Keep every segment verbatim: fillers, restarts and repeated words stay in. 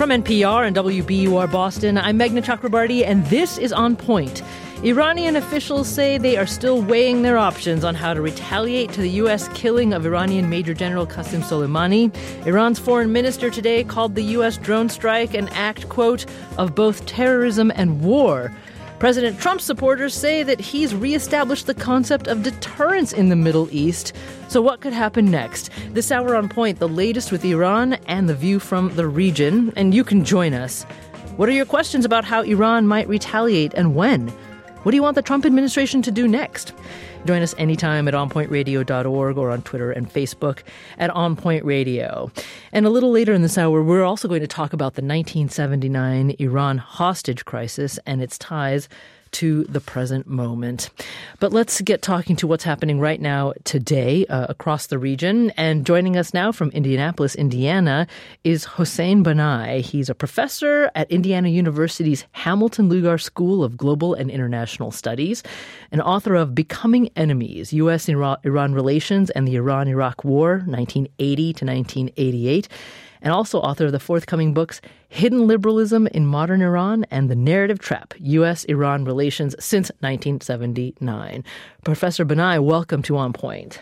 From N P R and W B U R Boston, I'm Meghna Chakrabarty, and this is On Point. Iranian officials say they are still weighing their options on how to retaliate to the U S killing of Iranian Major General Qasem Soleimani. Iran's foreign minister today called the U S drone strike an act, quote, of both terrorism and war. President Trump's supporters say that he's reestablished the concept of deterrence in the Middle East. So what could happen next? This hour on Point, the latest with Iran and the view from the region. And you can join us. What are your questions about how Iran might retaliate and when? What do you want the Trump administration to do next? Join us anytime at on point radio dot org or on Twitter and Facebook at On Point Radio. And a little later in this hour, we're also going to talk about the nineteen seventy-nine Iran hostage crisis and its ties to the present moment. But let's get talking to what's happening right now today uh, across the region. And joining us now from Indianapolis, Indiana, is Hossein Banai. He's a professor at Indiana University's Hamilton Lugar School of Global and International Studies, and author of Becoming Enemies, U S Iran Relations and the Iran-Iraq War, nineteen eighty to nineteen eighty-eight, and also author of the forthcoming books Hidden Liberalism in Modern Iran and The Narrative Trap, U S Iran Relations since nineteen seventy-nine. Professor Banai, welcome to On Point.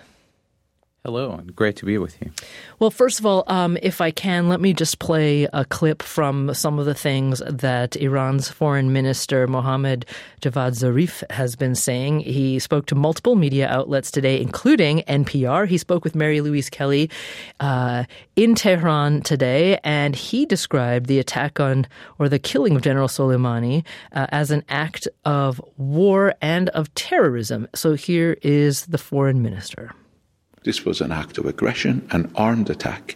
Hello, and great to be with you. Well, first of all, um, if I can, let me just play a clip from some of the things that Iran's foreign minister, Mohammad Javad Zarif, has been saying. He spoke to multiple media outlets today, including N P R. He spoke with Mary Louise Kelly uh, in Tehran today, and he described the attack on, or the killing of General Soleimani uh, as an act of war and of terrorism. So here is the foreign minister. This was an act of aggression, an armed attack,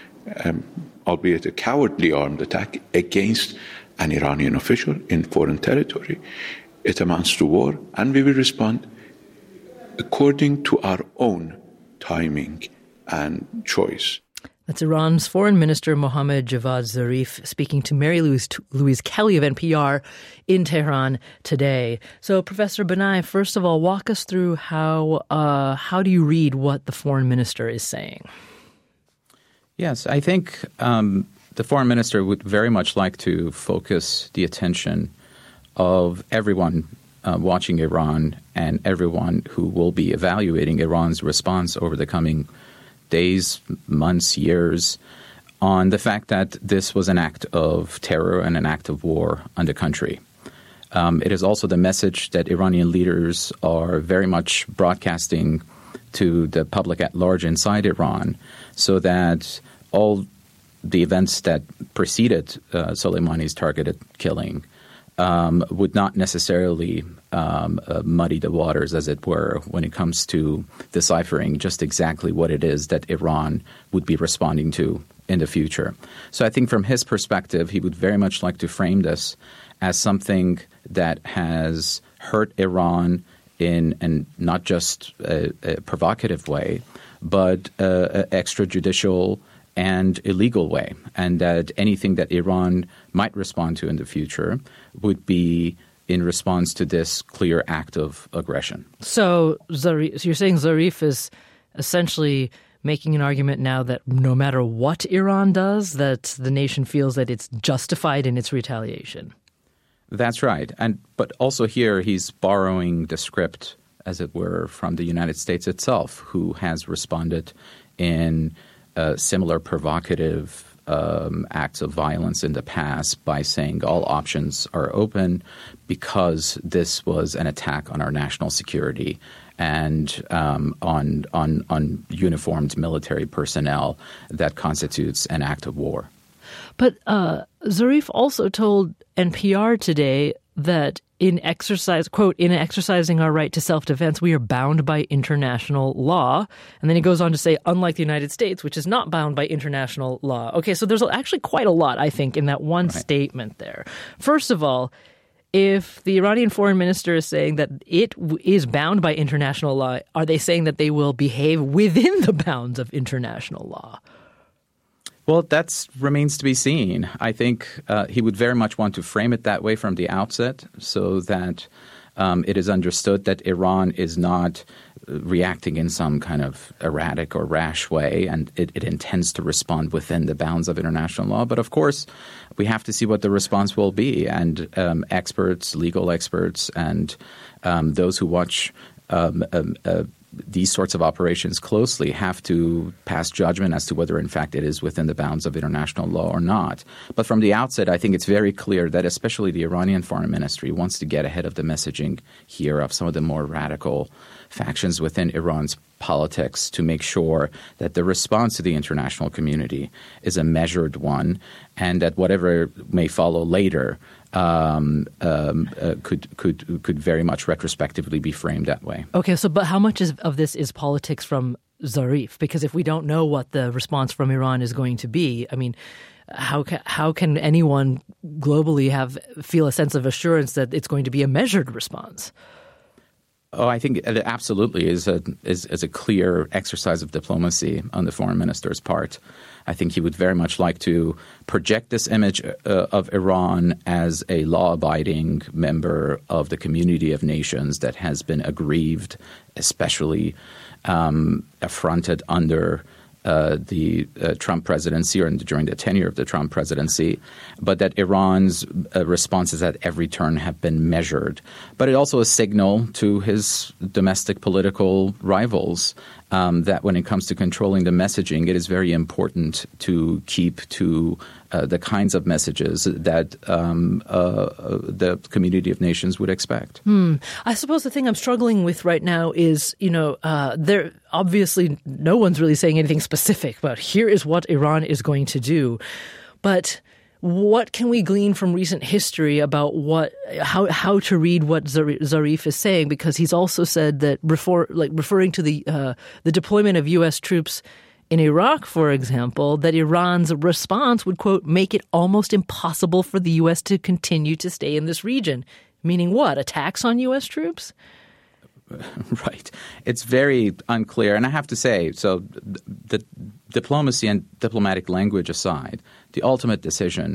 um, albeit a cowardly armed attack against an Iranian official in foreign territory. It amounts to war, and we will respond according to our own timing and choice. That's Iran's foreign minister, Mohammad Javad Zarif, speaking to Mary Louise, Louise Kelly of N P R in Tehran today. So, Professor Banai, first of all, walk us through how uh, how do you read what the foreign minister is saying? Yes, I think um, the foreign minister would very much like to focus the attention of everyone uh, watching Iran and everyone who will be evaluating Iran's response over the coming days, months, years, on the fact that this was an act of terror and an act of war on the country. Um, it is also the message that Iranian leaders are very much broadcasting to the public at large inside Iran, so that all the events that preceded uh, Soleimani's targeted killing um, would not necessarily Um, uh, muddy the waters, as it were, when it comes to deciphering just exactly what it is that Iran would be responding to in the future. So I think from his perspective, he would very much like to frame this as something that has hurt Iran in and not just a, a provocative way, but uh, an extrajudicial and illegal way, and that anything that Iran might respond to in the future would be in response to this clear act of aggression. So, Zarif, so you're saying Zarif is essentially making an argument now that no matter what Iran does, that the nation feels that it's justified in its retaliation. That's right. And but also here he's borrowing the script, as it were, from the United States itself, who has responded in uh, similar provocative Um, acts of violence in the past by saying all options are open because this was an attack on our national security and um, on, on, on uniformed military personnel that constitutes an act of war. But uh, Zarif also told N P R today that in exercise, quote, in exercising our right to self-defense, we are bound by international law. And then he goes on to say, unlike the United States, which is not bound by international law. Okay, so there's actually quite a lot, I think, in that one right. statement there. First of all, if the Iranian foreign minister is saying that it is bound by international law, are they saying that they will behave within the bounds of international law? Well, that remains to be seen. I think uh, he would very much want to frame it that way from the outset so that um, it is understood that Iran is not reacting in some kind of erratic or rash way, and it, it intends to respond within the bounds of international law. But of course, we have to see what the response will be. And um, experts, legal experts, and um, those who watch um, um, uh, these sorts of operations closely have to pass judgment as to whether, in fact, it is within the bounds of international law or not. But from the outset, I think it's very clear that especially the Iranian Foreign Ministry wants to get ahead of the messaging here of some of the more radical factions within Iran's politics to make sure that the response to the international community is a measured one, and that whatever may follow later Um, um, uh, could could could very much retrospectively be framed that way. Okay, so but how much is, of this is politics from Zarif? Because if we don't know what the response from Iran is going to be, I mean, how ca- how can anyone globally have feel a sense of assurance that it's going to be a measured response? Oh, I think it absolutely is a is, is a clear exercise of diplomacy on the foreign minister's part. I think he would very much like to project this image uh, of Iran as a law-abiding member of the community of nations that has been aggrieved, especially um, affronted under uh, the uh, Trump presidency or during the tenure of the Trump presidency, but that Iran's uh, responses at every turn have been measured. But it also a signal to his domestic political rivals Um, that when it comes to controlling the messaging, it is very important to keep to uh, the kinds of messages that um, uh, the community of nations would expect. Hmm. I suppose the thing I'm struggling with right now is, you know, uh, there obviously no one's really saying anything specific about here is what Iran is going to do. But what can we glean from recent history about what how how to read what Zarif is saying? Because he's also said that refer, like referring to the uh, the deployment of U S troops in Iraq, for example, that Iran's response would, quote, make it almost impossible for the U S to continue to stay in this region. Meaning what? Attacks on U S troops? Right. It's very unclear. And I have to say, so the diplomacy and diplomatic language aside, the ultimate decision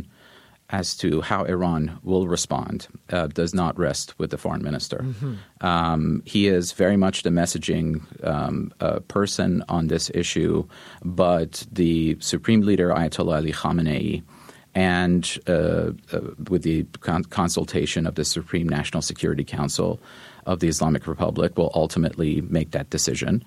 as to how Iran will respond uh, does not rest with the foreign minister. Mm-hmm. Um, he is very much the messaging um, uh, person on this issue, but the supreme leader, Ayatollah Ali Khamenei, and uh, uh, with the con- consultation of the Supreme National Security Council of the Islamic Republic, will ultimately make that decision.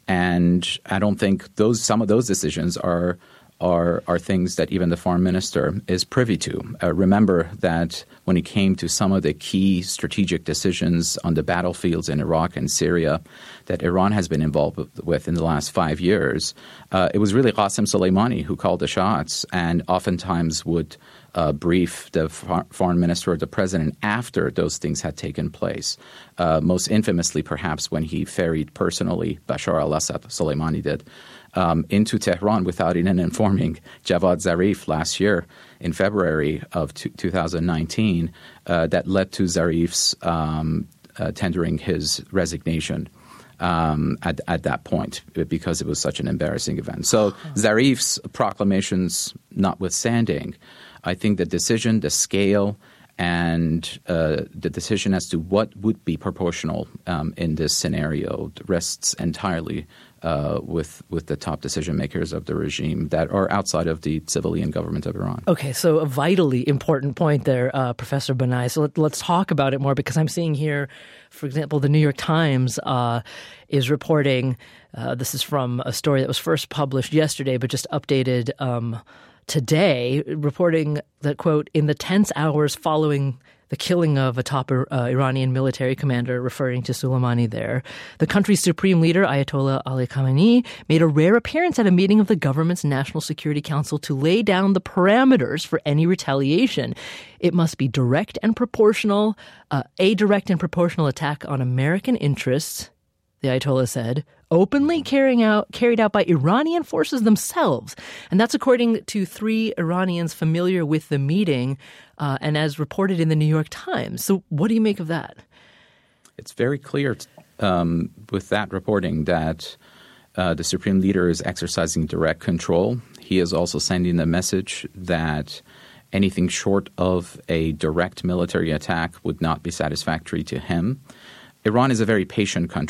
And I don't think those some of those decisions are are are things that even the foreign minister is privy to. Uh, remember that when it came to some of the key strategic decisions on the battlefields in Iraq and Syria that Iran has been involved with in the last five years, uh, it was really Qasem Soleimani who called the shots and oftentimes would uh, brief the for- foreign minister or the president after those things had taken place. Uh, most infamously, perhaps, when he ferried personally Bashar al-Assad, Soleimani did, Um, into Tehran without even informing Javad Zarif last year in February of two thousand nineteen uh, that led to Zarif's um, uh, tendering his resignation um, at, at that point because it was such an embarrassing event. So Zarif's proclamations notwithstanding, I think the decision, the scale, and uh, the decision as to what would be proportional um, in this scenario rests entirely Uh, with with the top decision makers of the regime that are outside of the civilian government of Iran. Okay, so a vitally important point there, uh, Professor Banai. So let, let's talk about it more, because I'm seeing here, for example, the New York Times uh, is reporting, uh, this is from a story that was first published yesterday but just updated um, today, reporting that, quote, in the tense hours following the killing of a top uh, Iranian military commander, referring to Soleimani there, the country's supreme leader, Ayatollah Ali Khamenei, made a rare appearance at a meeting of the government's National Security Council to lay down the parameters for any retaliation. It must be direct and proportional, uh, a direct and proportional attack on American interests, the Ayatollah said, openly carrying out, carried out by Iranian forces themselves. And that's according to three Iranians familiar with the meeting uh, and as reported in the New York Times. So what do you make of that? It's very clear um, with that reporting that uh, the supreme leader is exercising direct control. He is also sending the message that anything short of a direct military attack would not be satisfactory to him. Iran is a very patient country.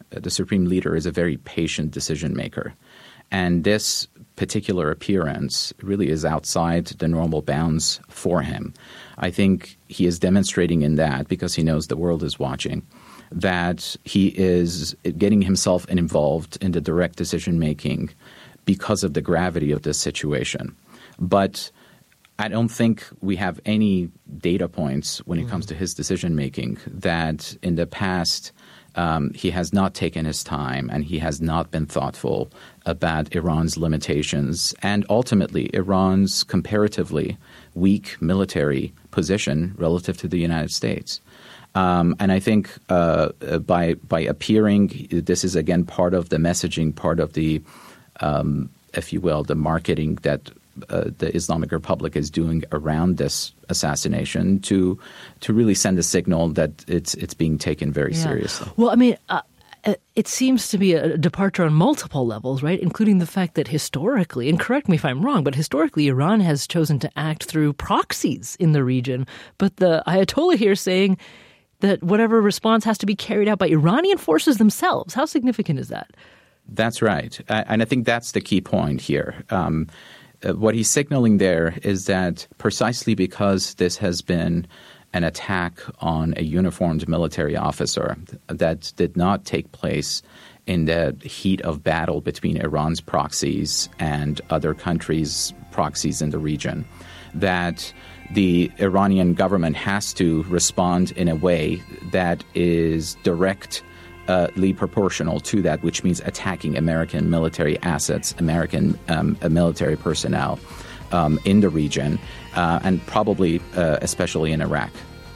the supreme leader is a very patient decision maker. And this particular appearance really is outside the normal bounds for him. I think he is demonstrating in that, because he knows the world is watching, that he is getting himself involved in the direct decision-making because of the gravity of this situation. But I don't think we have any data points when it comes to his decision-making that in the past um, he has not taken his time and he has not been thoughtful about Iran's limitations and ultimately Iran's comparatively weak military position relative to the United States. Um, and I think uh, by by appearing, this is again part of the messaging, part of the, um, if you will, the marketing that uh, the Islamic Republic is doing around this assassination to to really send a signal that it's it's being taken very yeah. seriously. Well, I mean, uh, it seems to be a departure on multiple levels, right? Including the fact that historically, and correct me if I'm wrong, but historically Iran has chosen to act through proxies in the region. But the Ayatollah here saying that whatever response has to be carried out by Iranian forces themselves. How significant is that? That's right. And I think that's the key point here. Um, what he's signaling there is that precisely because this has been an attack on a uniformed military officer that did not take place in the heat of battle between Iran's proxies and other countries' proxies in the region, that the Iranian government has to respond in a way that is directly proportional to that, which means attacking American military assets, American um, military personnel um, in the region, uh, and probably uh, especially in Iraq.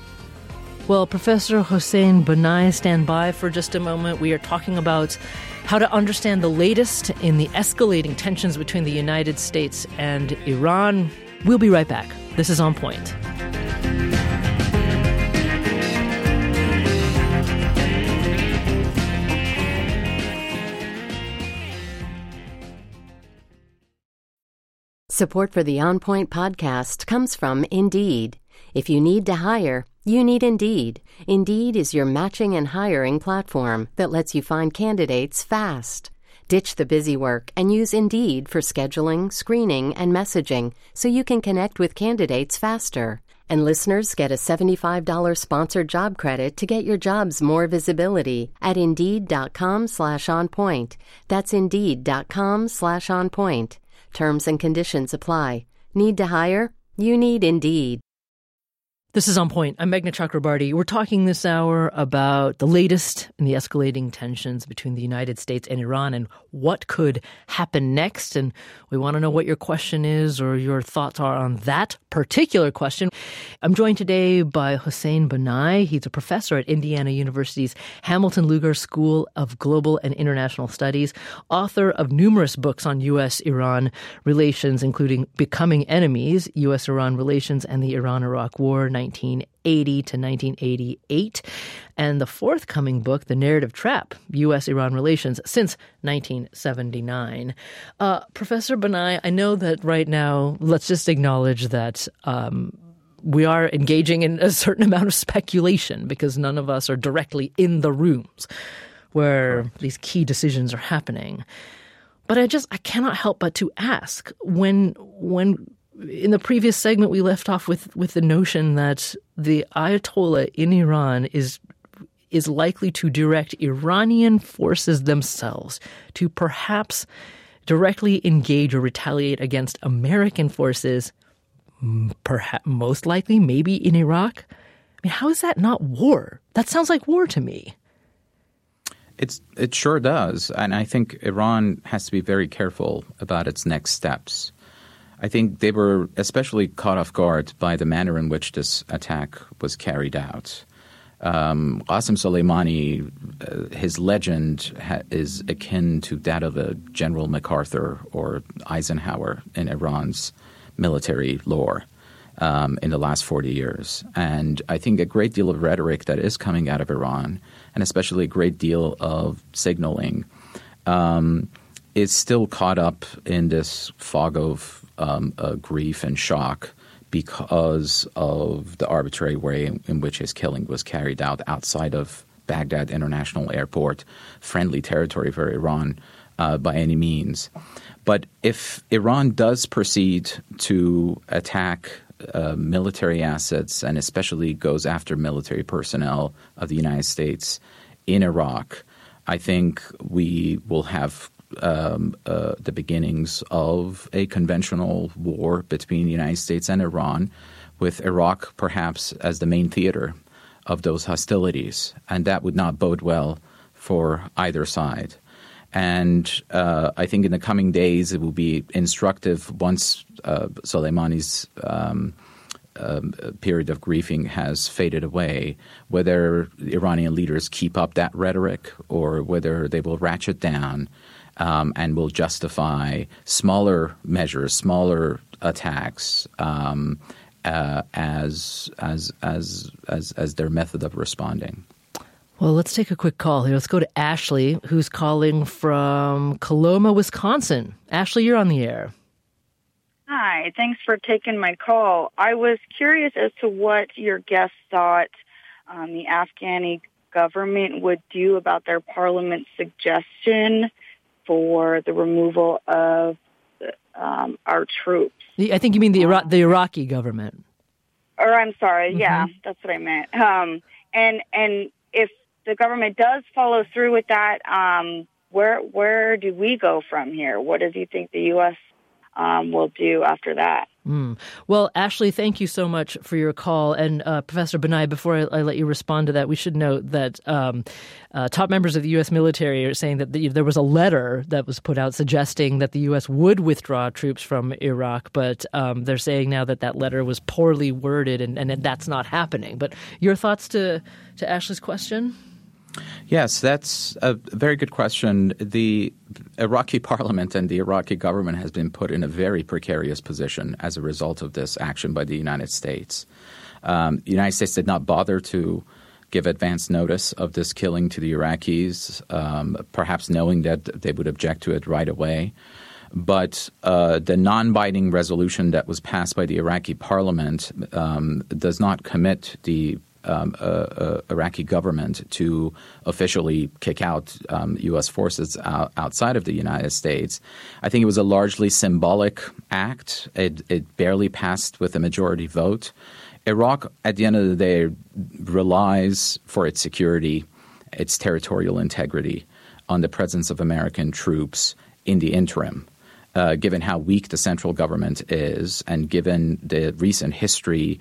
Well, Professor Hossein Banai, stand by for just a moment. We are talking about how to understand the latest in the escalating tensions between the United States and Iran. We'll be right back. This is On Point. Support for the On Point podcast comes from Indeed. If you need to hire, you need Indeed. Indeed is your matching and hiring platform that lets you find candidates fast. Ditch the busy work and use Indeed for scheduling, screening, and messaging so you can connect with candidates faster. And listeners get a seventy-five dollars sponsored job credit to get your jobs more visibility at Indeed.com slash on point. That's Indeed.com slash on point. Terms and conditions apply. Need to hire? You need Indeed. This is On Point. I'm Meghna Chakrabarty. We're talking this hour about the latest in the escalating tensions between the United States and Iran and what could happen next. And we want to know what your question is or your thoughts are on that particular question. I'm joined today by Hossein Banai. He's a professor at Indiana University's Hamilton Lugar School of Global and International Studies, author of numerous books on U S Iran relations, including Becoming Enemies, U S Iran Relations and the Iran-Iraq War, nineteen eighty to nineteen eighty-eight, and the forthcoming book, The Narrative Trap, U S Iran Relations since nineteen seventy-nine. Uh, Professor Banai, I know that right now, let's just acknowledge that um, we are engaging in a certain amount of speculation because none of us are directly in the rooms where these key decisions are happening. But I just, I cannot help but to ask, when when in the previous segment, we left off with, with the notion that the Ayatollah in Iran is is likely to direct Iranian forces themselves to perhaps directly engage or retaliate against American forces, perhaps most likely maybe in Iraq. I mean, how is that not war? That sounds like war to me. It's it sure does, and I think Iran has to be very careful about its next steps. I think they were especially caught off guard by the manner in which this attack was carried out. Um, Qasem Soleimani, uh, his legend ha- is akin to that of a General MacArthur or Eisenhower in Iran's military lore um, in the last forty years. And I think a great deal of rhetoric that is coming out of Iran, and especially a great deal of signaling, um, is still caught up in this fog of Um, uh, grief and shock because of the arbitrary way in, in which his killing was carried out outside of Baghdad International Airport friendly territory for Iran uh, by any means. But if Iran does proceed to attack uh, military assets and especially goes after military personnel of the United States in Iraq, I think we will have um, uh, the beginnings of a conventional war between the United States and Iran, with Iraq perhaps as the main theater of those hostilities. And that would not bode well for either side. And uh, I think in the coming days it will be instructive once uh, Soleimani's um, um, period of grieving has faded away, whether Iranian leaders keep up that rhetoric or whether they will ratchet down um, and will justify smaller measures, smaller attacks um, uh, as, as as as as their method of responding. Well, let's take a quick call here. Let's go to Ashley, who's calling from Coloma, Wisconsin. Ashley, you're on the air. Hi, thanks for taking my call. I was curious as to what your guest thought um, the Afghani government would do about their parliament's suggestion for the removal of um, our troops. I think you mean the Ira- the Iraqi government. Or I'm sorry, Mm-hmm. yeah, that's what I meant. Um, and and if the government does follow through with that, um, where where do we go from here? What does he think the U S um, will do after that? Mm. Well, Ashley, thank you so much for your call. And uh, Professor Benaim, before I, I let you respond to that, we should note that um, uh, top members of the U S military are saying that the, there was a letter that was put out suggesting that the U S would withdraw troops from Iraq, but um, they're saying now that that letter was poorly worded and, and that's not happening. But your thoughts to, to Ashley's question? Yes, that's a very good question. The Iraqi parliament and the Iraqi government has been put in a very precarious position as a result of this action by the United States. Um, the United States did not bother to give advance notice of this killing to the Iraqis, um, perhaps knowing that they would object to it right away. But uh, the non-binding resolution that was passed by the Iraqi parliament um, does not commit the Um, uh, uh, Iraqi government to officially kick out um, U S forces out, outside of the United States. I think it was a largely symbolic act. It, it barely passed with a majority vote. Iraq, at the end of the day, relies for its security, its territorial integrity, on the presence of American troops in the interim. Uh, given how weak the central government is and given the recent history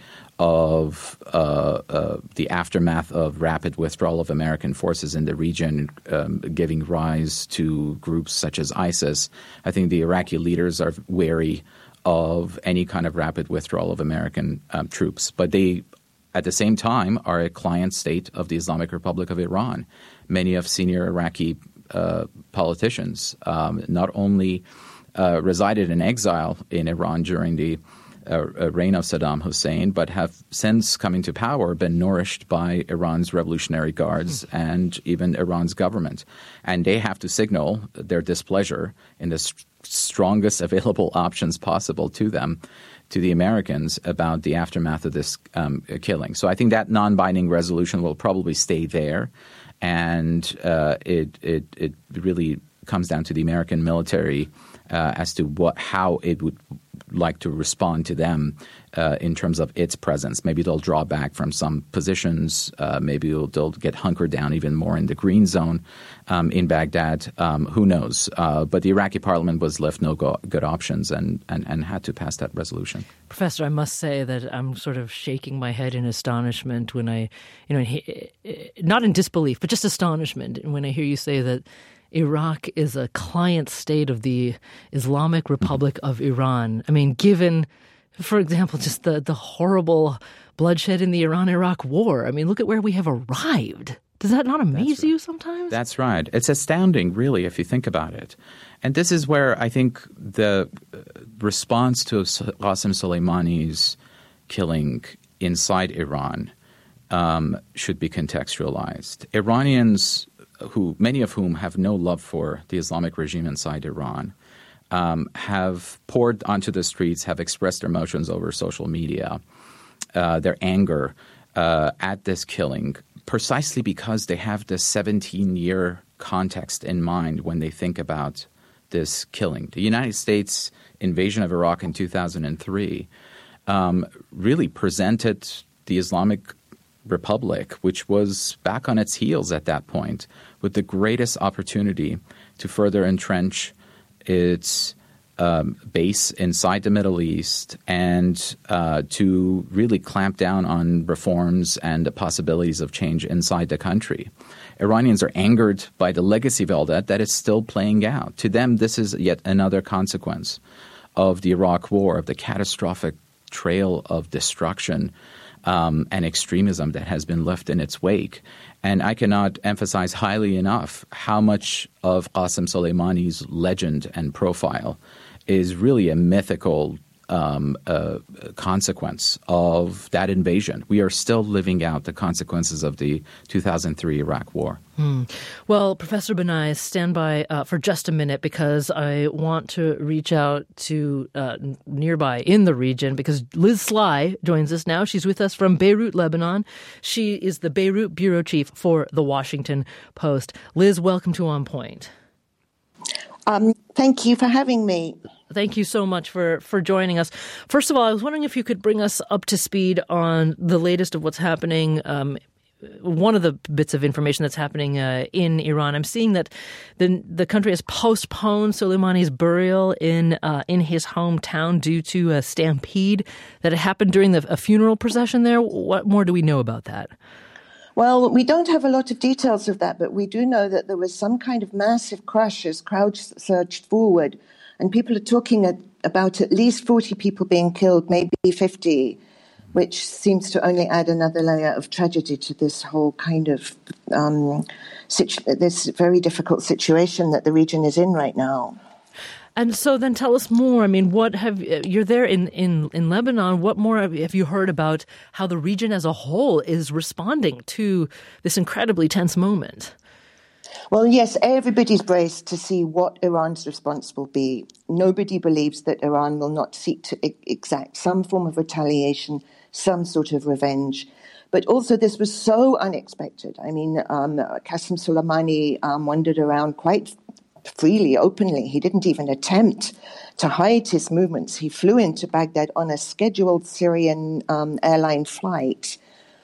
of uh, uh, the aftermath of rapid withdrawal of American forces in the region, um, giving rise to groups such as ISIS, I think the Iraqi leaders are wary of any kind of rapid withdrawal of American um, troops. But they, at the same time, are a client state of the Islamic Republic of Iran. Many of senior Iraqi uh, politicians um, not only Uh, resided in exile in Iran during the uh, reign of Saddam Hussein, but have since coming to power been nourished by Iran's Revolutionary Guards mm. and even Iran's government. And they have to signal their displeasure in the st- strongest available options possible to them, to the Americans, about the aftermath of this um, killing. So I think that non-binding resolution will probably stay there. And uh, it, it, it really comes down to the American military Uh, as to what how it would like to respond to them uh, in terms of its presence. Maybe they'll draw back from some positions. Uh, maybe they'll, they'll get hunkered down even more in the green zone um, in Baghdad. Um, who knows? Uh, but the Iraqi parliament was left no go- good options and, and, and had to pass that resolution. Professor, I must say that I'm sort of shaking my head in astonishment when I, you know, not in disbelief, but just astonishment when I hear you say that Iraq is a client state of the Islamic Republic of Iran. I mean, given, for example, just the, the horrible bloodshed in the Iran-Iraq war. I mean, look at where we have arrived. Does that not amaze right. you sometimes? That's right. It's astounding, really, if you think about it. And this is where I think the response to Qasem Soleimani's killing inside Iran um, should be contextualized. Iranians, who many of whom have no love for the Islamic regime inside Iran, um, have poured onto the streets, have expressed their emotions over social media, uh, their anger uh, at this killing precisely because they have this seventeen-year context in mind when they think about this killing. The United States invasion of Iraq in two thousand three um, really presented the Islamic Republic, which was back on its heels at that point, with the greatest opportunity to further entrench its um, base inside the Middle East and uh, to really clamp down on reforms and the possibilities of change inside the country. Iranians are angered by the legacy of all that that is still playing out. To them, this is yet another consequence of the Iraq War, of the catastrophic trail of destruction um, and extremism that has been left in its wake. And I cannot emphasize highly enough how much of Qasem Soleimani's legend and profile is really a mythical Um, uh, consequence of that invasion. We are still living out the consequences of the two thousand three Iraq War. Hmm. Well, Professor Banai, stand by uh, for just a minute because I want to reach out to uh, nearby in the region because Liz Sly joins us now. She's with us from Beirut, Lebanon. She is the Beirut bureau chief for The Washington Post. Liz, welcome to On Point. Um, thank you for having me. Thank you so much for, for joining us. First of all, I was wondering if you could bring us up to speed on the latest of what's happening. Um, one of the bits of information that's happening uh, in Iran, I'm seeing that the the country has postponed Soleimani's burial in uh, in his hometown due to a stampede that happened during the, a funeral procession there. What more do we know about that? Well, we don't have a lot of details of that, but we do know that there was some kind of massive crush as crowds surged forward. And people are talking at, about at least forty people being killed, maybe fifty, which seems to only add another layer of tragedy to this whole kind of um, situ- this very difficult situation that the region is in right now. And so then tell us more. I mean, what have you're there in, in, in Lebanon. What more have, have you heard about how the region as a whole is responding to this incredibly tense moment? Well, yes, everybody's braced to see what Iran's response will be. Nobody believes that Iran will not seek to exact some form of retaliation, some sort of revenge. But also this was so unexpected. I mean, um, Qasem Soleimani um, wandered around quite freely, openly. He didn't even attempt to hide his movements. He flew into Baghdad on a scheduled Syrian um, airline flight.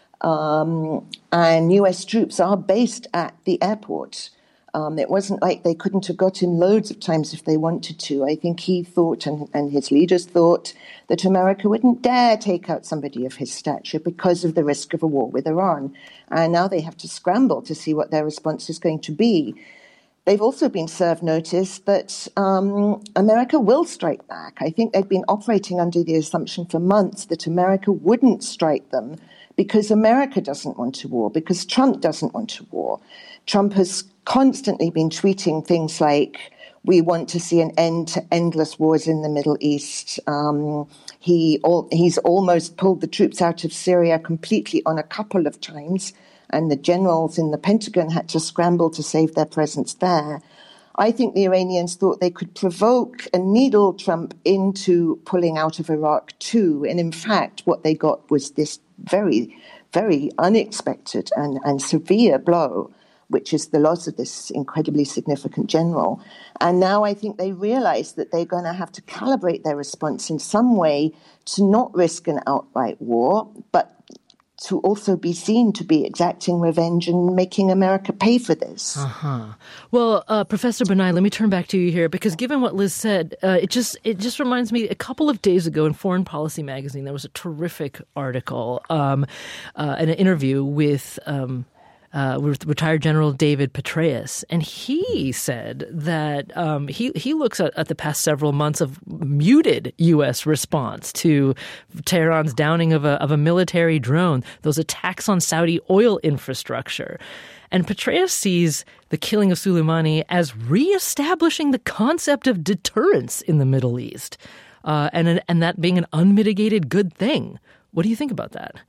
Um, and U S troops are based at the airport. Um, it wasn't like they couldn't have got in loads of times if they wanted to. I think he thought, and, and his leaders thought, that America wouldn't dare take out somebody of his stature because of the risk of a war with Iran. And now they have to scramble to see what their response is going to be. They've also been served notice that um, America will strike back. I think they've been operating under the assumption for months that America wouldn't strike them because America doesn't want a war, because Trump doesn't want a war. Trump has constantly been tweeting things like, we want to see an end to endless wars in the Middle East. Um, he al- he's almost pulled the troops out of Syria completely on a couple of times, and the generals in the Pentagon had to scramble to save their presence there. I think the Iranians thought they could provoke and needle Trump into pulling out of Iraq too. And in fact, what they got was this very, very unexpected and, and severe blow, which is the loss of this incredibly significant general. And now I think they realize that they're going to have to calibrate their response in some way to not risk an outright war, but to also be seen to be exacting revenge and making America pay for this. Uh-huh. Well, uh, Professor Banai, let me turn back to you here, because given what Liz said, uh, it just it just reminds me, a couple of days ago in Foreign Policy magazine, there was a terrific article, um, uh, an interview with um, uh, with retired General David Petraeus, and he said that um, he he looks at, at the past several months of muted U S response to Tehran's downing of a of a military drone, those attacks on Saudi oil infrastructure. And Petraeus sees the killing of Soleimani as reestablishing the concept of deterrence in the Middle East, uh, and and that being an unmitigated good thing. What do you think about that?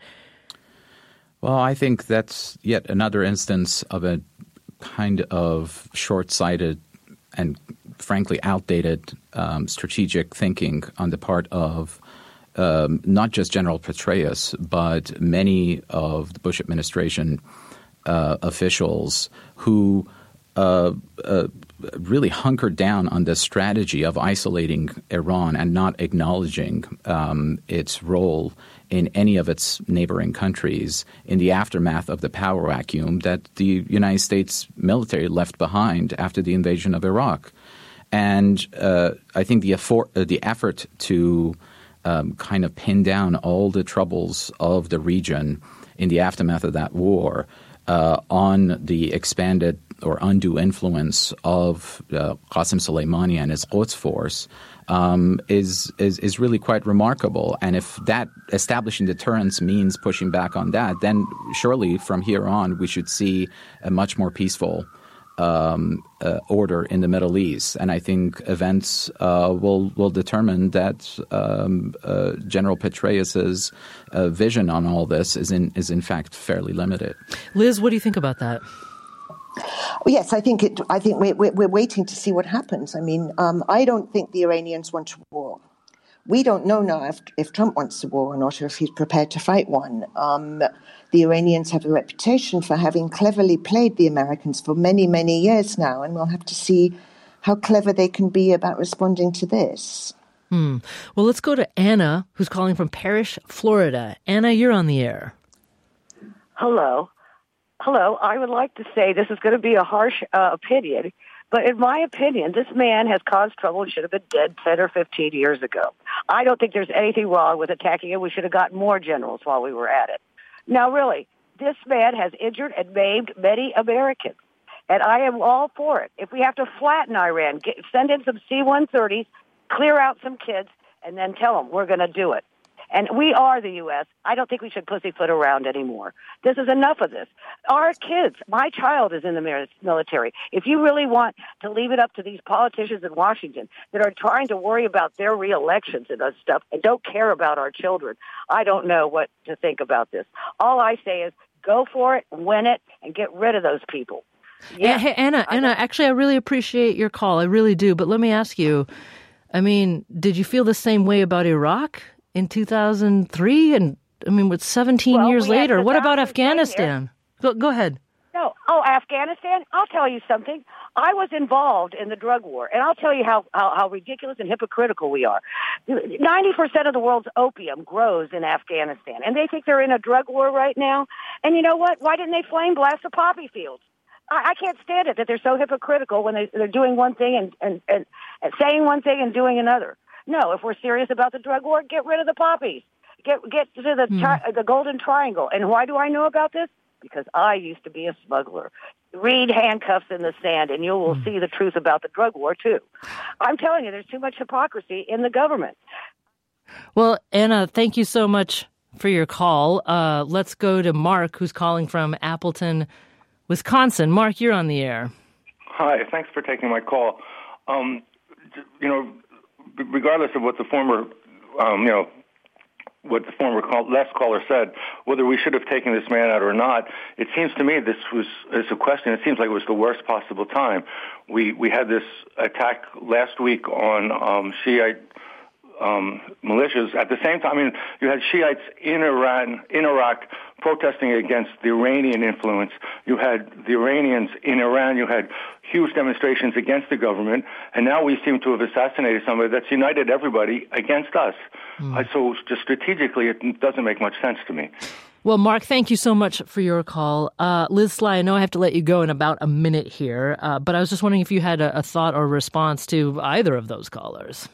Well, I think that's yet another instance of a kind of short-sighted and frankly outdated um, strategic thinking on the part of um, not just General Petraeus, but many of the Bush administration uh, officials who uh, uh, really hunkered down on the strategy of isolating Iran and not acknowledging um, its role in any of its neighboring countries in the aftermath of the power vacuum that the United States military left behind after the invasion of Iraq. And uh, I think the effort, uh, the effort to um, kind of pin down all the troubles of the region in the aftermath of that war uh, on the expanded or undue influence of uh, Qasem Soleimani and his Quds force um, is, is is really quite remarkable. And if that establishing deterrence means pushing back on that, then surely from here on we should see a much more peaceful um, uh, order in the Middle East. And I think events uh, will will determine that um, uh, General Petraeus's uh, vision on all this is in is in fact fairly limited. Liz, what do you think about that? Yes, I think it. I think we're, we're waiting to see what happens. I mean, um, I don't think the Iranians want a war. We don't know now if, if Trump wants a war or not, or if he's prepared to fight one. Um, the Iranians have a reputation for having cleverly played the Americans for many, many years now, and we'll have to see how clever they can be about responding to this. Hmm. Well, let's go to Anna, who's calling from Parrish, Florida. Anna, you're on the air. Hello. Hello, I would like to say this is going to be a harsh uh, opinion, but in my opinion, this man has caused trouble and should have been dead ten or fifteen years ago. I don't think there's anything wrong with attacking him. We should have gotten more generals while we were at it. Now, really, this man has injured and maimed many Americans, and I am all for it. If we have to flatten Iran, get, send in some C one thirties, clear out some kids, and then tell them we're going to do it. And we are the U S. I don't think we should pussyfoot around anymore. This is enough of this. Our kids, my child is in the military. If you really want to leave it up to these politicians in Washington that are trying to worry about their re-elections and that stuff and don't care about our children, I don't know what to think about this. All I say is go for it, win it, and get rid of those people. Yeah. Hey, Anna, Anna, actually, I really appreciate your call. I really do. But let me ask you, I mean, did you feel the same way about Iraq in two thousand three? And I mean, with seventeen well, years later, what about Afghanistan? Go, go ahead. No. Oh, Afghanistan? I'll tell you something. I was involved in the drug war, and I'll tell you how, how, how ridiculous and hypocritical we are. ninety percent of the world's opium grows in Afghanistan, and they think they're in a drug war right now. And you know what? Why didn't they flame blast the poppy fields? I, I can't stand it that they're so hypocritical when they, they're doing one thing and, and, and, and saying one thing and doing another. No, if we're serious about the drug war, get rid of the poppies. Get get to the mm. tri- the Golden Triangle. And why do I know about this? Because I used to be a smuggler. Read Handcuffs in the Sand, and you will mm. see the truth about the drug war, too. I'm telling you, there's too much hypocrisy in the government. Well, Anna, thank you so much for your call. Uh, let's go to Mark, who's calling from Appleton, Wisconsin. Mark, you're on the air. Hi, thanks for taking my call. Um, you know, regardless of what the former, um, you know, what the former call, last caller said, whether we should have taken this man out or not, it seems to me this was is a question. It seems like it was the worst possible time. We we had this attack last week on um, Shiite um, militias. At the same time, I mean, you had Shiites in Iran, in Iraq, protesting against the Iranian influence. You had the Iranians in Iran. You had huge demonstrations against the government, and now we seem to have assassinated somebody that's united everybody against us. Mm. Uh, so just strategically, it doesn't make much sense to me. Well, Mark, thank you so much for your call. Uh, Liz Sly, I know I have to let you go in about a minute here, uh, but I was just wondering if you had a, a thought or response to either of those callers.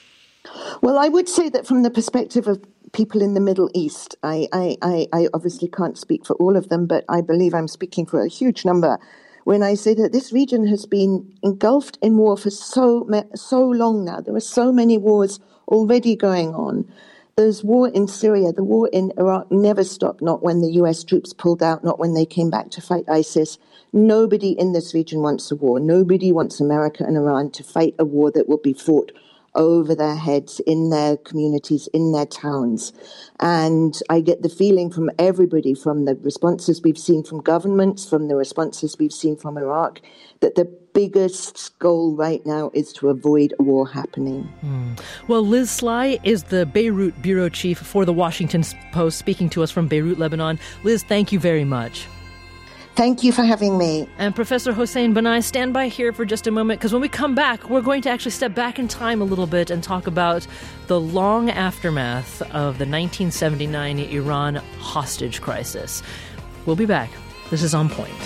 Well, I would say that from the perspective of people in the Middle East, I, I, I, I obviously can't speak for all of them, but I believe I'm speaking for a huge number when I say that this region has been engulfed in war for so so long now. There are so many wars already going on. There's war in Syria. The war in Iraq never stopped, not when the U S troops pulled out, not when they came back to fight ISIS. Nobody in this region wants a war. Nobody wants America and Iran to fight a war that will be fought over their heads, in their communities, in their towns. And I get the feeling from everybody, from the responses we've seen from governments, from the responses we've seen from Iraq, that the biggest goal right now is to avoid a war happening. Mm. Well, Liz Sly is the Beirut bureau chief for the Washington Post, speaking to us from Beirut, Lebanon. Liz, thank you very much. Thank you for having me. And Professor Hossein Banai, stand by here for just a moment, because when we come back, we're going to actually step back in time a little bit and talk about the long aftermath of the nineteen seventy-nine Iran hostage crisis. We'll be back. This is On Point.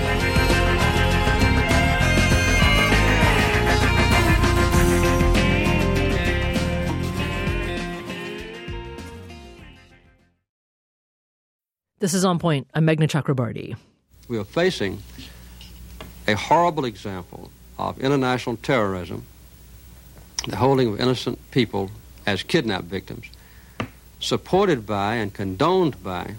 This is On Point. I'm Meghna Chakrabarty. We are facing a horrible example of international terrorism, the holding of innocent people as kidnapped victims, supported by and condoned by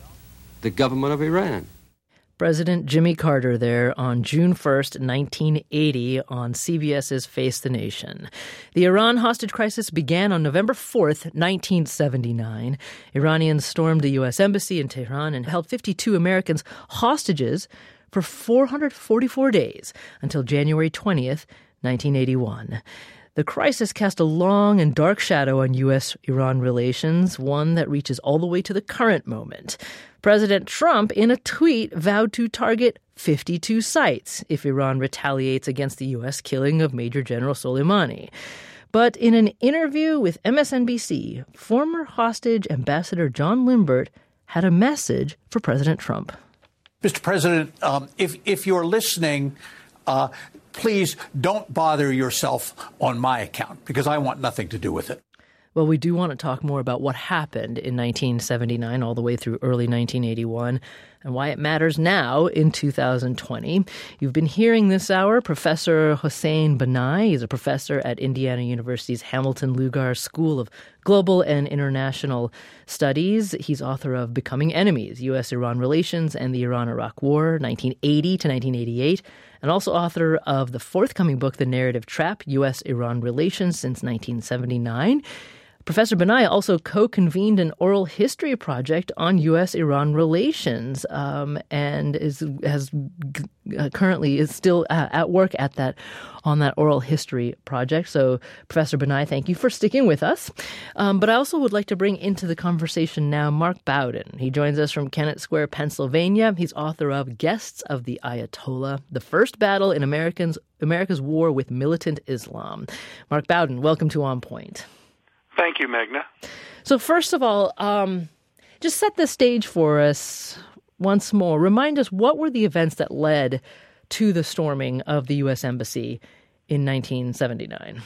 the government of Iran. President Jimmy Carter there on June first, nineteen eighty on CBS's Face the Nation. The Iran hostage crisis began on November fourth, nineteen seventy-nine. Iranians stormed the U S embassy in Tehran and held fifty-two Americans hostages for four hundred forty-four days until January twentieth, nineteen eighty-one. The crisis cast a long and dark shadow on U S Iran relations, one that reaches all the way to the current moment. President Trump, in a tweet, vowed to target fifty-two sites if Iran retaliates against the U S killing of Major General Soleimani. But in an interview with M S N B C, former hostage Ambassador John Limbert had a message for President Trump. Mister President, um, if, if you're listening, uh, please don't bother yourself on my account, because I want nothing to do with it. Well, we do want to talk more about what happened in nineteen seventy-nine all the way through early nineteen eighty-one and why it matters now in two thousand twenty. You've been hearing this hour Professor Hossein Banai. He's a professor at Indiana University's Hamilton Lugar School of Global and International Studies. He's author of Becoming Enemies, U S Iran Relations and the Iran-Iraq War, nineteen eighty to nineteen eighty-eight, and also author of the forthcoming book, The Narrative Trap, U S Iran Relations Since nineteen seventy-nine. Professor Banai also co-convened an oral history project on U S Iran relations um, and is has uh, currently is still uh, at work at that on that oral history project. So, Professor Banai, thank you for sticking with us. Um, but I also would like to bring into the conversation now Mark Bowden. He joins us from Kennett Square, Pennsylvania. He's author of Guests of the Ayatollah: The First Battle in Americans America's War with Militant Islam. Mark Bowden, welcome to On Point. Thank you, Meghna. So first of all, um, just set the stage for us once more. Remind us, what were the events that led to the storming of the U S Embassy in nineteen seventy-nine?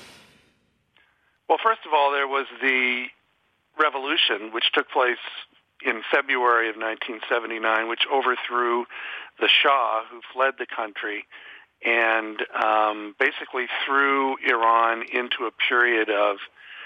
Well, first of all, there was the revolution, which took place in February of nineteen seventy-nine, which overthrew the Shah, who fled the country, and um, basically threw Iran into a period of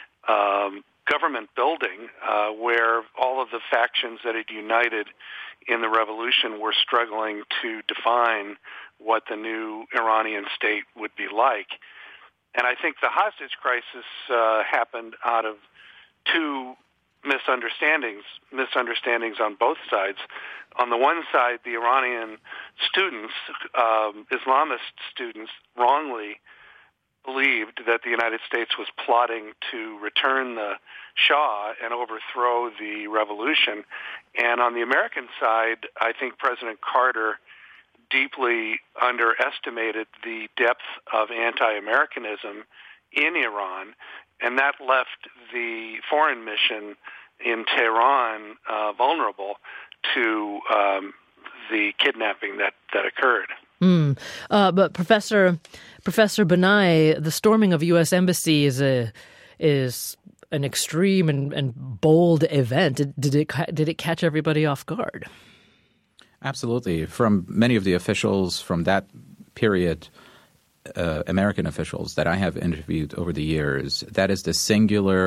Um, government building uh, where all of the factions that had united in the revolution were struggling to define what the new Iranian state would be like. And I think the hostage crisis uh, happened out of two misunderstandings, misunderstandings on both sides. On the one side, the Iranian students, um, Islamist students, wrongly believed that the United States was plotting to return the Shah and overthrow the revolution. And on the American side, I think President Carter deeply underestimated the depth of anti-Americanism in Iran, and that left the foreign mission in Tehran uh, vulnerable to um, the kidnapping that, that occurred. Mm. Uh, but Professor Professor Banai, the storming of U S Embassy is a is an extreme and, and bold event. Did, did it did it catch everybody off guard? Absolutely. From many of the officials from that period, uh, American officials that I have interviewed over the years, that is the singular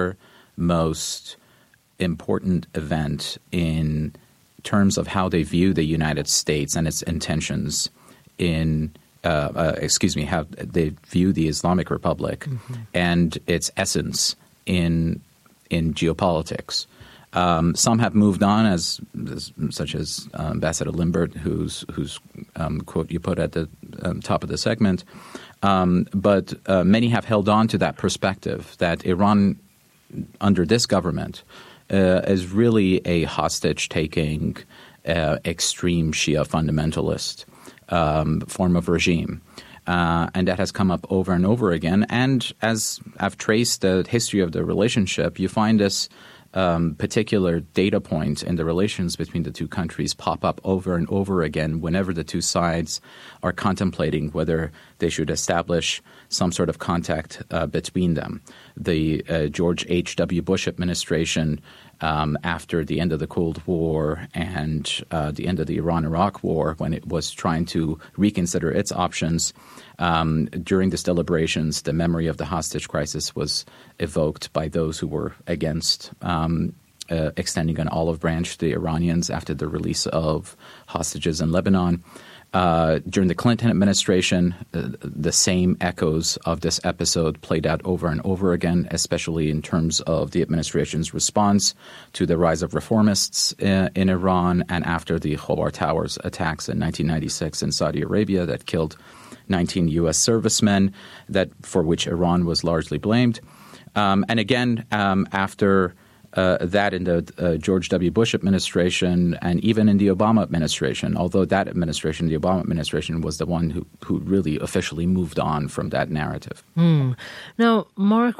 most important event in terms of how they view the United States and its intentions in, uh, uh, excuse me, how they view the Islamic Republic mm-hmm. and its essence in in geopolitics. Um, some have moved on, as, as such as uh, Ambassador Limbert, whose whose um, quote you put at the um, top of the segment. Um, but uh, many have held on to that perspective that Iran, under this government, uh, is really a hostage-taking uh, extreme Shia fundamentalist um, form of regime. Uh, and that has come up over and over again. And as I've traced the history of the relationship, you find this um, particular data point in the relations between the two countries pop up over and over again whenever the two sides are contemplating whether they should establish some sort of contact uh, between them. The uh, George H W. Bush administration, Um, after the end of the Cold War and uh, the end of the Iran-Iraq War, when it was trying to reconsider its options, um, during these deliberations, the memory of the hostage crisis was evoked by those who were against um, uh, extending an olive branch to the Iranians after the release of hostages in Lebanon. Uh, during the Clinton administration, uh, the same echoes of this episode played out over and over again, especially in terms of the administration's response to the rise of reformists in, in Iran and after the Khobar Towers attacks in nineteen ninety-six in Saudi Arabia that killed nineteen U S servicemen, that for which Iran was largely blamed. Um, and again, um, after Uh, that in the uh, George W. Bush administration and even in the Obama administration, although that administration, the Obama administration, was the one who, who really officially moved on from that narrative. Hmm. Now, Mark,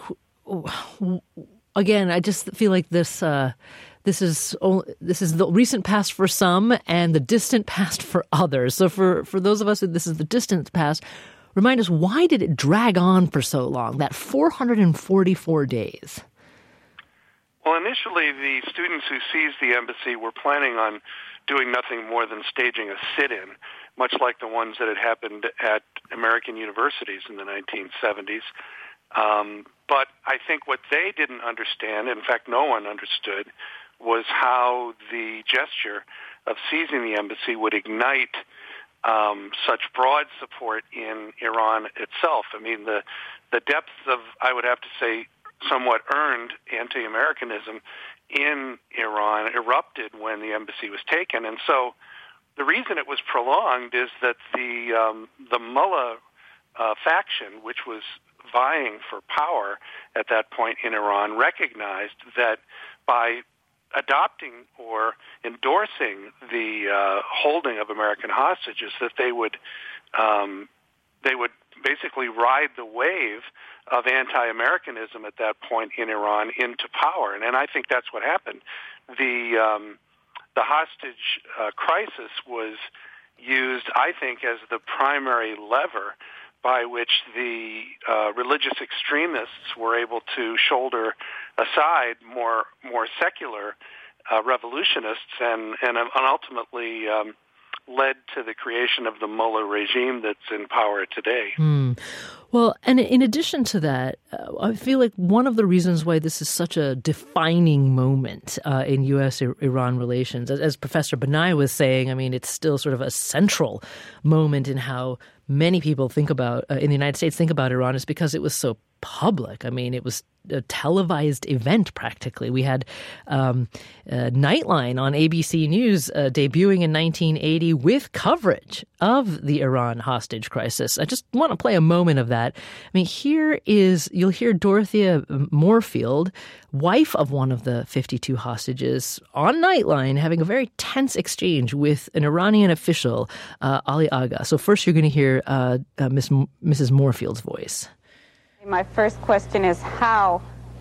again, I just feel like this uh, this is only, this is the recent past for some and the distant past for others. So for, for those of us who this is the distant past, remind us, why did it drag on for so long, that four hundred forty-four days? Well, initially, the students who seized the embassy were planning on doing nothing more than staging a sit-in, much like the ones that had happened at American universities in the nineteen seventies. Um, but I think what they didn't understand, in fact, no one understood, was how the gesture of seizing the embassy would ignite um, such broad support in Iran itself. I mean, the the depth of, I would have to say, somewhat earned anti-Americanism in Iran erupted when the embassy was taken. And so the reason it was prolonged is that the um, the mullah uh, faction, which was vying for power at that point in Iran, recognized that by adopting or endorsing the uh, holding of American hostages, that they would um, they would basically ride the wave of anti-Americanism at that point in Iran into power. And, and I think that's what happened. The um, the hostage uh, crisis was used, I think, as the primary lever by which the uh, religious extremists were able to shoulder aside more more secular uh, revolutionists and, and, and ultimately um, led to the creation of the mullah regime that's in power today. Hmm. Well, and in addition to that, uh, I feel like one of the reasons why this is such a defining moment uh, in U S Iran relations, as, as Professor Banai was saying, I mean, it's still sort of a central moment in how many people think about, uh, in the United States, think about Iran, is because it was so public. I mean, it was a televised event practically. We had um, uh, Nightline on A B C News uh, debuting in nineteen eighty with coverage of the Iran hostage crisis. I just want to play a moment of that. I mean, here is, you'll hear Dorothea Moorfield, wife of one of the fifty-two hostages, on Nightline having a very tense exchange with an Iranian official, uh, Ali Agha. So first you're going to hear uh, uh, Miss M- Missus Moorfield's voice. My first question is, how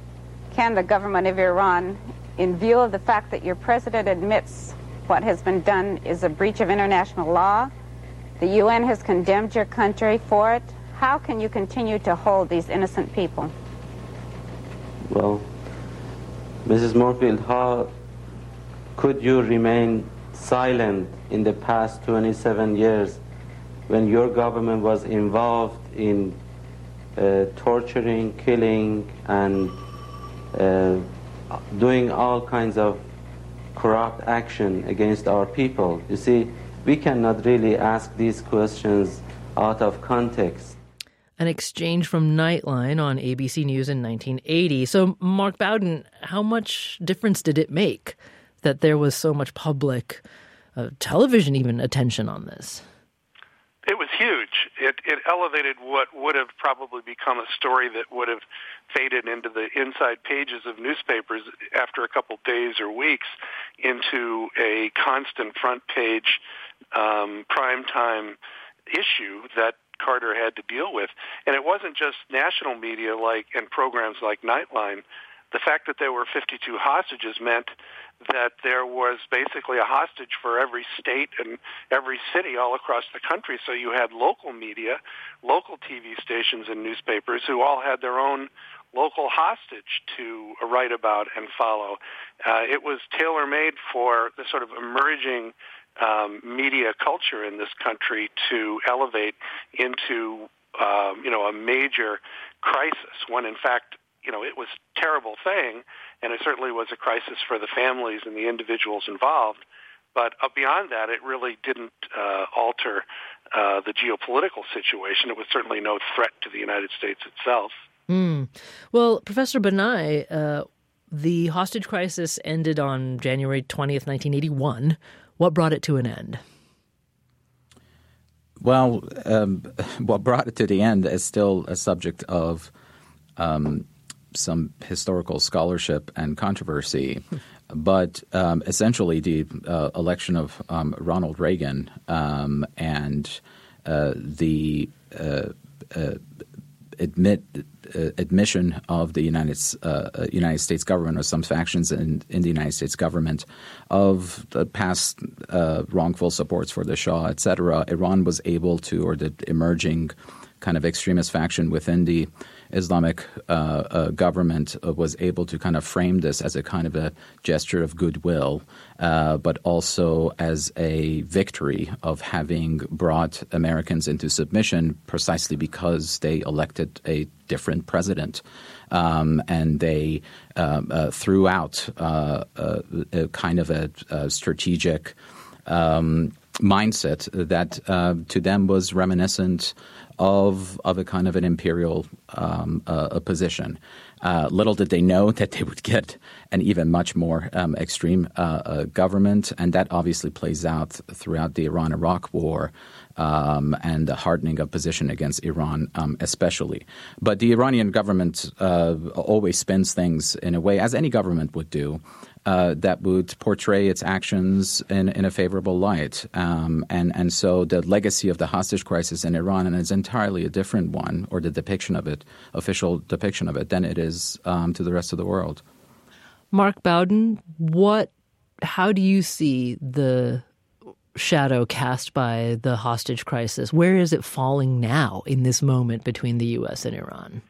can the government of Iran, in view of the fact that your president admits what has been done is a breach of international law, the U N has condemned your country for it, how can you continue to hold these innocent people? Well, Missus Moorfield, how could you remain silent in the past twenty-seven years when your government was involved in Uh, torturing, killing, and uh, doing all kinds of corrupt action against our people? You see, we cannot really ask these questions out of context. An exchange from Nightline on A B C News in nineteen eighty. So, Mark Bowden, how much difference did it make that there was so much public uh, television even attention on this? It was huge. it, it elevated what would have probably become a story that would have faded into the inside pages of newspapers after a couple days or weeks into a constant front page um, primetime issue that Carter had to deal with. And it wasn't just national media like and programs like Nightline. The fact that there were fifty-two hostages meant that there was basically a hostage for every state and every city all across the country. So you had local media, local T V stations and newspapers who all had their own local hostage to write about and follow. Uh, it was tailor-made for the sort of emerging um, media culture in this country to elevate into, um, you know, a major crisis, when in fact, you know, it was a terrible thing, and it certainly was a crisis for the families and the individuals involved. But uh, beyond that, it really didn't uh, alter uh, the geopolitical situation. It was certainly no threat to the United States itself. Mm. Well, Professor Banai, uh, the hostage crisis ended on January twentieth, nineteen eighty-one. What brought it to an end? Well, um, what brought it to the end is still a subject of um, some historical scholarship and controversy. But um, essentially, the uh, election of um, Ronald Reagan um, and uh, the uh, uh, admit uh, admission of the United uh, United States government, or some factions in, in the United States government, of the past uh, wrongful supports for the Shah, et cetera, Iran was able to, or the emerging kind of extremist faction within the Islamic uh, uh, government uh, was able to kind of frame this as a kind of a gesture of goodwill, uh, but also as a victory of having brought Americans into submission precisely because they elected a different president. Um, and they uh, uh, threw out uh, uh, a kind of a, a strategic um, mindset that uh, to them was reminiscent of of a kind of an imperial um, uh, a position. Uh, little did they know that they would get an even much more um, extreme uh, uh, government, and that obviously plays out throughout the Iran-Iraq war um, and the hardening of position against Iran um, especially. But the Iranian government uh, always spins things in a way, as any government would do, Uh, that would portray its actions in, in a favorable light. Um, and, and so the legacy of the hostage crisis in Iran is entirely a different one, or the depiction of it, official depiction of it, than it is um, to the rest of the world. Mark Bowden, what, how do you see the shadow cast by the hostage crisis? Where is it falling now in this moment between the U S and Iran?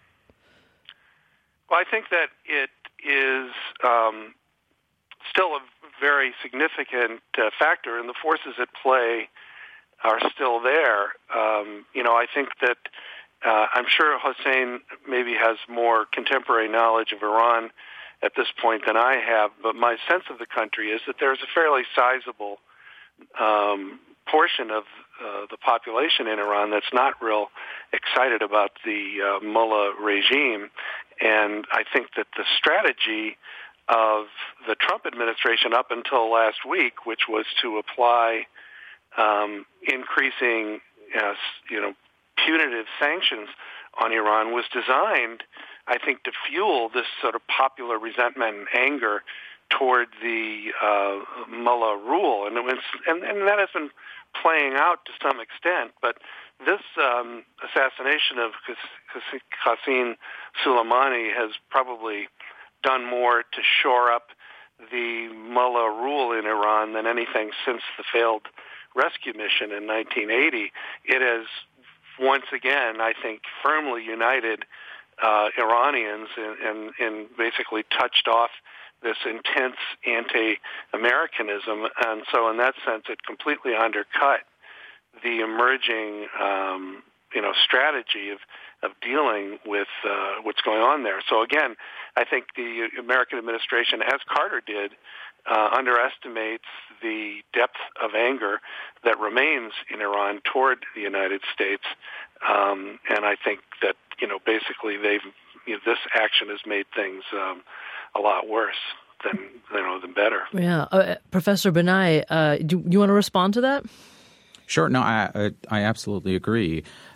Well, I think that it is um, still a very significant uh, factor, and the forces at play are still there. Um, you know, I think that uh, I'm sure Hossein maybe has more contemporary knowledge of Iran at this point than I have, but my sense of the country is that there's a fairly sizable um, portion of uh, the population in Iran that's not real excited about the uh, mullah regime, and I think that the strategy of the Trump administration up until last week, which was to apply um, increasing, uh, you know, punitive sanctions on Iran, was designed, I think, to fuel this sort of popular resentment and anger toward the uh, mullah rule, and, it was, and and that has been playing out to some extent. But this um, assassination of Qasem Soleimani has probably done more to shore up the mullah rule in Iran than anything since the failed rescue mission in nineteen eighty. It has once again, I think, firmly united uh, Iranians and, and, and basically touched off this intense anti-Americanism. And so in that sense, it completely undercut the emerging um, you know, strategy of of dealing with uh, what's going on there. So again, I think the American administration, as Carter did, uh, underestimates the depth of anger that remains in Iran toward the United States. Um, and I think that, you know, basically they've, you know, this action has made things um, a lot worse than, you know, than better. Yeah. Uh, Professor Banai, uh, do you want to respond to that? Sure. No, I, I absolutely agree.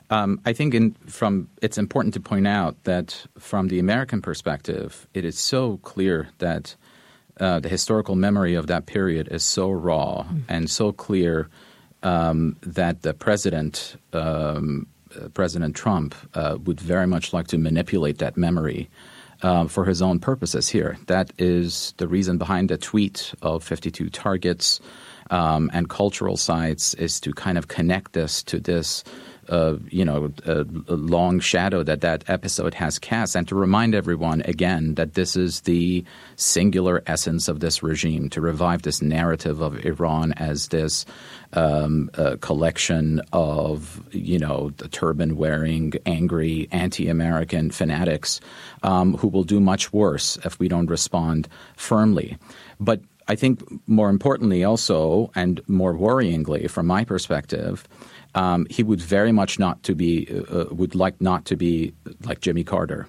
Um, I think in, from it's important to point out that from the American perspective, it is so clear that uh, the historical memory of that period is so raw mm. and so clear um, that the president, um, uh, President Trump, uh, would very much like to manipulate that memory uh, for his own purposes here. That is the reason behind the tweet of fifty-two targets um, and cultural sites, is to kind of connect this to this Uh, you know, a, a long shadow that that episode has cast, and to remind everyone again that this is the singular essence of this regime, to revive this narrative of Iran as this um, uh, collection of, you know, the turban-wearing, angry, anti-American fanatics um, who will do much worse if we don't respond firmly. But I think more importantly also, and more worryingly from my perspective, Um, he would very much not to be uh, would like not to be like Jimmy Carter.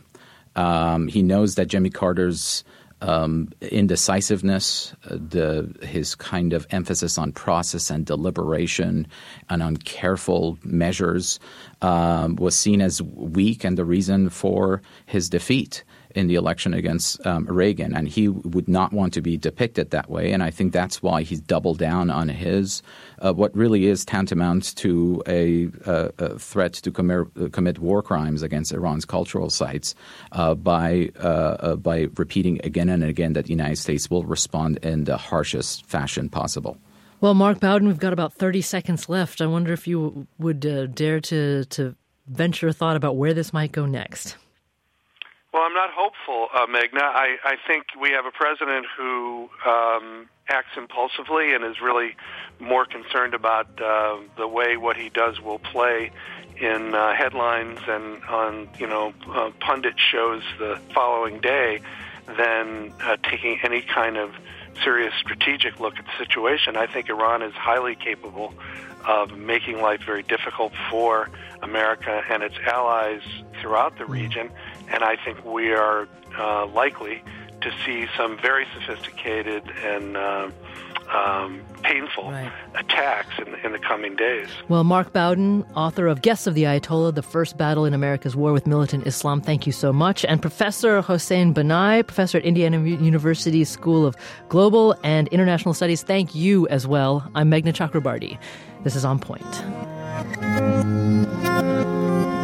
Um, he knows that Jimmy Carter's um, indecisiveness, uh, the his kind of emphasis on process and deliberation and on careful measures um, was seen as weak and the reason for his defeat in the election against um, Reagan, and he would not want to be depicted that way. And I think that's why he's doubled down on his uh, what really is tantamount to a, a, a threat to commit, uh, commit war crimes against Iran's cultural sites uh, by uh, uh, by repeating again and again that the United States will respond in the harshest fashion possible. Well, Mark Bowden, we've got about thirty seconds left. I wonder if you would uh, dare to to venture a thought about where this might go next. Well, I'm not hopeful, uh, Meghna. I, I think we have a president who um, acts impulsively and is really more concerned about uh, the way what he does will play in uh, headlines and on, you know, uh, pundit shows the following day than uh, taking any kind of serious strategic look at the situation. I think Iran is highly capable of making life very difficult for America and its allies throughout the region. And I think we are uh, likely to see some very sophisticated and uh, um, painful right. attacks in, in the coming days. Well, Mark Bowden, author of Guests of the Ayatollah, The First Battle in America's War with Militant Islam, thank you so much. And Professor Hossein Banai, professor at Indiana University School of Global and International Studies, thank you as well. I'm Meghna Chakrabarti. This is On Point.